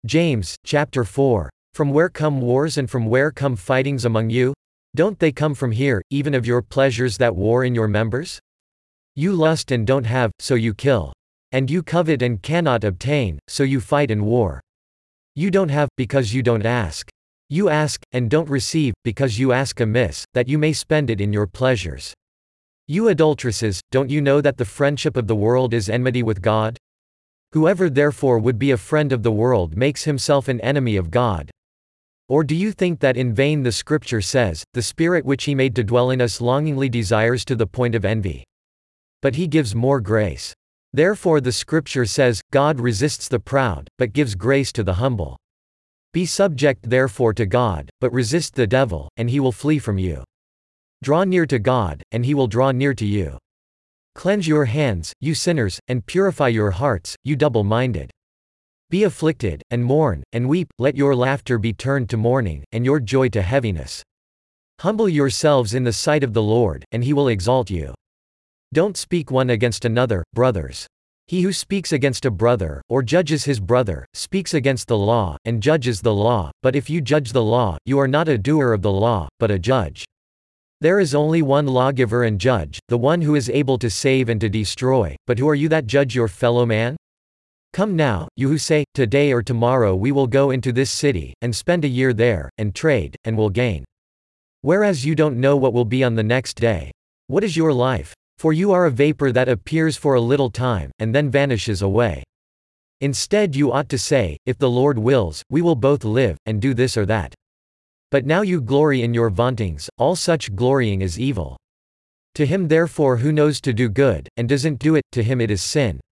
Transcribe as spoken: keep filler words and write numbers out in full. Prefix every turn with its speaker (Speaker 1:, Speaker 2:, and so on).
Speaker 1: James, chapter four. From where come wars and from where come fightings among you? Don't they come from here, even of your pleasures that war in your members? You lust and don't have, so you kill. And you covet and cannot obtain, so you fight and war. You don't have, because you don't ask. You ask, and don't receive, because you ask amiss, that you may spend it in your pleasures. You adulteresses, don't you know that the friendship of the world is enmity with God? Whoever therefore would be a friend of the world makes himself an enemy of God. Or do you think that in vain the Scripture says, the Spirit which He made to dwell in us longingly desires to the point of envy? But He gives more grace. Therefore the Scripture says, God resists the proud, but gives grace to the humble. Be subject therefore to God, but resist the devil, and he will flee from you. Draw near to God, and He will draw near to you. Cleanse your hands, you sinners, and purify your hearts, you double-minded. Be afflicted, and mourn, and weep, let your laughter be turned to mourning, and your joy to heaviness. Humble yourselves in the sight of the Lord, and He will exalt you. Don't speak one against another, brothers. He who speaks against a brother, or judges his brother, speaks against the law, and judges the law, but if you judge the law, you are not a doer of the law, but a judge. There is only one lawgiver and judge, the one who is able to save and to destroy, but who are you that judge your fellow man? Come now, you who say, today or tomorrow we will go into this city, and spend a year there, and trade, and will gain. Whereas you don't know what will be on the next day. What is your life? For you are a vapor that appears for a little time, and then vanishes away. Instead you ought to say, if the Lord wills, we will both live, and do this or that. But now you glory in your vauntings, all such glorying is evil. To him therefore who knows to do good, and doesn't do it, to him it is sin.